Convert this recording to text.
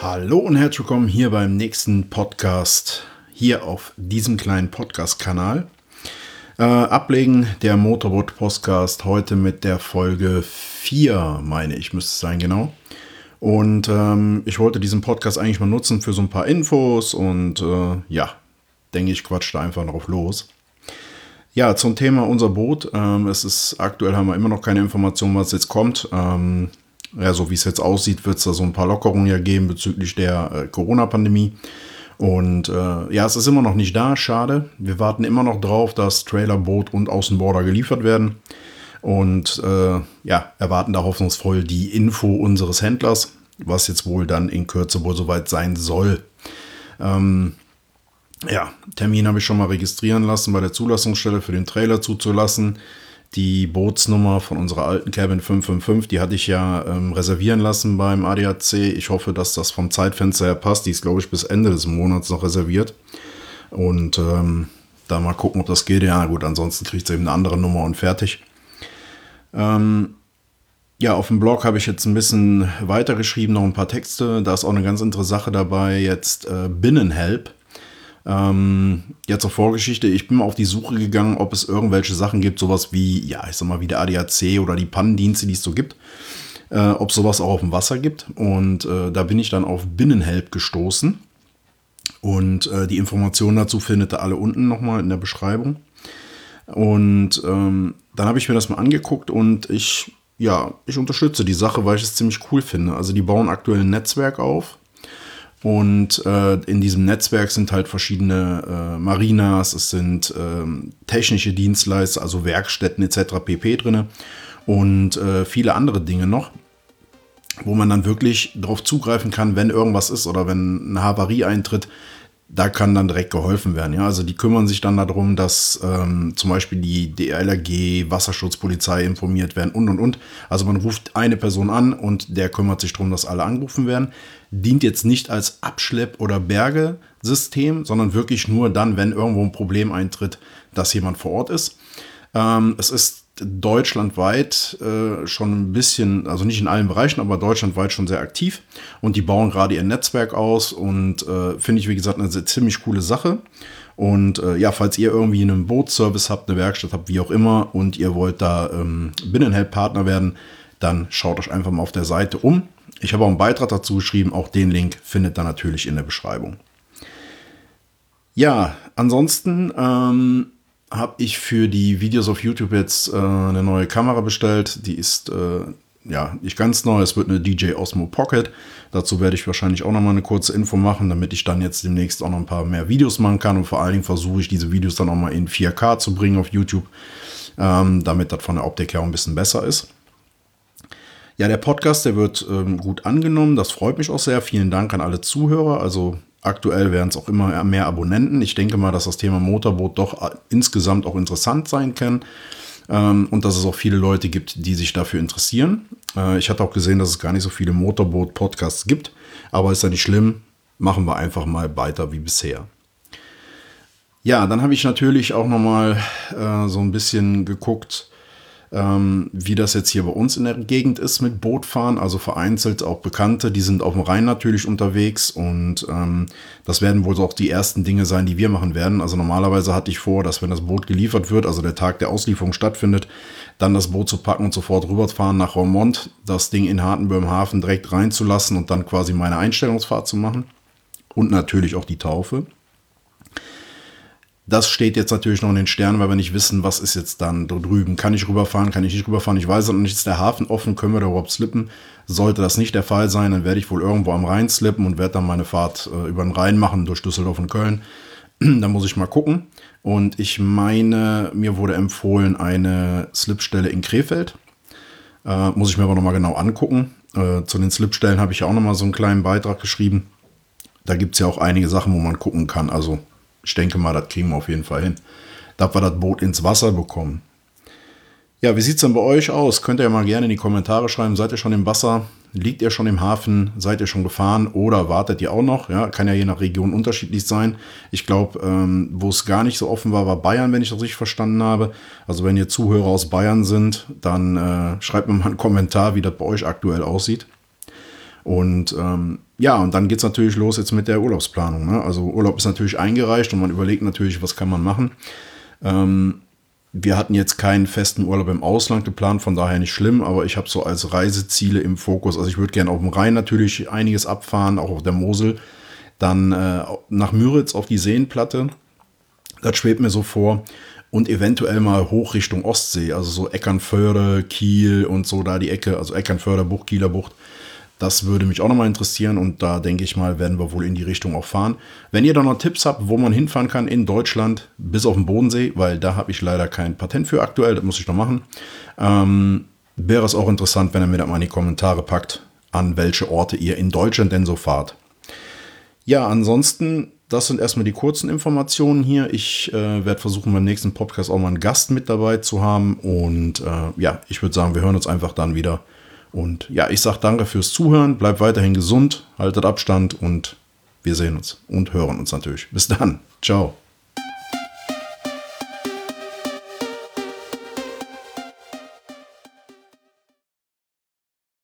Hallo und herzlich willkommen hier beim nächsten Podcast, hier auf diesem kleinen Podcast-Kanal. Ablegen der Motorboot-Podcast heute mit der Folge 4, meine ich, müsste es sein, genau. Und ich wollte diesen Podcast eigentlich mal nutzen für so ein paar Infos und denke ich, quatsch da einfach drauf los. Ja, zum Thema unser Boot. Aktuell haben wir immer noch keine Informationen, was jetzt kommt. So wie es jetzt aussieht, wird es da so ein paar Lockerungen ja geben bezüglich der Corona-Pandemie. Und es ist immer noch nicht da, schade. Wir warten immer noch drauf, dass Trailer, Boot und Außenborder geliefert werden. Und erwarten da hoffnungsvoll die Info unseres Händlers, was jetzt wohl dann in Kürze wohl soweit sein soll. Termin habe ich schon mal registrieren lassen bei der Zulassungsstelle für den Trailer zuzulassen. Die Bootsnummer von unserer alten Cabin 555, die hatte ich ja reservieren lassen beim ADAC. Ich hoffe, dass das vom Zeitfenster her passt. Die ist, glaube ich, bis Ende des Monats noch reserviert. Und da mal gucken, ob das geht. Ja gut, ansonsten kriegt es eben eine andere Nummer und fertig. Auf dem Blog habe ich jetzt ein bisschen weitergeschrieben, noch ein paar Texte. Da ist auch eine ganz interessante Sache dabei, jetzt Binnenhelp. Zur Vorgeschichte, ich bin mal auf die Suche gegangen, ob es irgendwelche Sachen gibt, sowas wie, wie der ADAC oder die Pannendienste, die es so gibt, ob sowas auch auf dem Wasser gibt. Und da bin ich dann auf Binnenhelp gestoßen. Und die Informationen dazu findet ihr alle unten nochmal in der Beschreibung. Und dann habe ich mir das mal angeguckt und ich unterstütze die Sache, weil ich es ziemlich cool finde. Also die bauen aktuell ein Netzwerk auf. Und in diesem Netzwerk sind halt verschiedene Marinas, es sind technische Dienstleister, also Werkstätten etc. pp. Drin und viele andere Dinge noch, wo man dann wirklich darauf zugreifen kann, wenn irgendwas ist oder wenn eine Havarie eintritt, da kann dann direkt geholfen werden. Ja? Also die kümmern sich dann darum, dass zum Beispiel die DLRG, Wasserschutzpolizei informiert werden und. Also man ruft eine Person an und der kümmert sich darum, dass alle angerufen werden. Dient jetzt nicht als Abschlepp- oder Bergesystem, sondern wirklich nur dann, wenn irgendwo ein Problem eintritt, dass jemand vor Ort ist. Es ist deutschlandweit schon ein bisschen, also nicht in allen Bereichen, aber deutschlandweit schon sehr aktiv. Und die bauen gerade ihr Netzwerk aus und finde ich, wie gesagt, eine ziemlich coole Sache. Und falls ihr irgendwie einen Bootsservice habt, eine Werkstatt habt, wie auch immer, und ihr wollt da Binnenhelp-Partner werden, dann schaut euch einfach mal auf der Seite um. Ich habe auch einen Beitrag dazu geschrieben, auch den Link findet ihr natürlich in der Beschreibung. Ja, ansonsten habe ich für die Videos auf YouTube jetzt eine neue Kamera bestellt. Die ist nicht ganz neu. Es wird eine DJI Osmo Pocket. Dazu werde ich wahrscheinlich auch noch mal eine kurze Info machen, damit ich dann jetzt demnächst auch noch ein paar mehr Videos machen kann. Und vor allen Dingen versuche ich diese Videos dann auch mal in 4K zu bringen auf YouTube, damit das von der Optik her auch ein bisschen besser ist. Ja, der Podcast, der wird gut angenommen. Das freut mich auch sehr. Vielen Dank an alle Zuhörer. Also aktuell werden es auch immer mehr Abonnenten. Ich denke mal, dass das Thema Motorboot doch insgesamt auch interessant sein kann. Und dass es auch viele Leute gibt, die sich dafür interessieren. Ich hatte auch gesehen, dass es gar nicht so viele Motorboot-Podcasts gibt. Aber ist ja nicht schlimm. Machen wir einfach mal weiter wie bisher. Ja, dann habe ich natürlich auch nochmal so ein bisschen geguckt, wie das jetzt hier bei uns in der Gegend ist mit Bootfahren, also vereinzelt auch Bekannte, die sind auf dem Rhein natürlich unterwegs und das werden wohl auch die ersten Dinge sein, die wir machen werden. Also normalerweise hatte ich vor, dass wenn das Boot geliefert wird, also der Tag der Auslieferung stattfindet, dann das Boot zu packen und sofort rüberfahren nach Roermond, das Ding in Hartenburg im Hafen direkt reinzulassen und dann quasi meine Einstellungsfahrt zu machen und natürlich auch die Taufe. Das steht jetzt natürlich noch in den Sternen, weil wir nicht wissen, was ist jetzt dann da drüben. Kann ich rüberfahren, kann ich nicht rüberfahren? Ich weiß noch nicht, ist der Hafen offen, können wir da überhaupt slippen? Sollte das nicht der Fall sein, dann werde ich wohl irgendwo am Rhein slippen und werde dann meine Fahrt über den Rhein machen durch Düsseldorf und Köln. Da muss ich mal gucken. Und ich meine, mir wurde empfohlen eine Slipstelle in Krefeld. Muss ich mir aber nochmal genau angucken. Zu den Slipstellen habe ich ja auch nochmal so einen kleinen Beitrag geschrieben. Da gibt es ja auch einige Sachen, wo man gucken kann. Also ich denke mal, das kriegen wir auf jeden Fall hin. Da wir das Boot ins Wasser bekommen. Ja, wie sieht es denn bei euch aus? Könnt ihr ja mal gerne in die Kommentare schreiben. Seid ihr schon im Wasser? Liegt ihr schon im Hafen? Seid ihr schon gefahren? Oder wartet ihr auch noch? Ja, kann ja je nach Region unterschiedlich sein. Ich glaube, wo es gar nicht so offen war, war Bayern, wenn ich das richtig verstanden habe. Also wenn ihr Zuhörer aus Bayern sind, dann schreibt mir mal einen Kommentar, wie das bei euch aktuell aussieht. Und ja, und dann geht es natürlich los jetzt mit der Urlaubsplanung. Ne? Also Urlaub ist natürlich eingereicht und man überlegt natürlich, was kann man machen. Wir hatten jetzt keinen festen Urlaub im Ausland geplant, von daher nicht schlimm, aber ich habe so als Reiseziele im Fokus, also ich würde gerne auf dem Rhein natürlich einiges abfahren, auch auf der Mosel, dann nach Müritz auf die Seenplatte, das schwebt mir so vor, und eventuell mal hoch Richtung Ostsee, also so Eckernförde, Kiel und so da die Ecke, also Eckernförder Bucht, Kieler Bucht. Das würde mich auch nochmal interessieren und da denke ich mal, werden wir wohl in die Richtung auch fahren. Wenn ihr da noch Tipps habt, wo man hinfahren kann in Deutschland, bis auf den Bodensee, weil da habe ich leider kein Patent für aktuell, das muss ich noch machen, wäre es auch interessant, wenn ihr mir das mal in die Kommentare packt, an welche Orte ihr in Deutschland denn so fahrt. Ja, ansonsten, das sind erstmal die kurzen Informationen hier. Ich werde versuchen, beim nächsten Podcast auch mal einen Gast mit dabei zu haben und ja, ich würde sagen, wir hören uns einfach dann wieder. Und ja, ich sage danke fürs Zuhören, bleibt weiterhin gesund, haltet Abstand und wir sehen uns und hören uns natürlich. Bis dann. Ciao.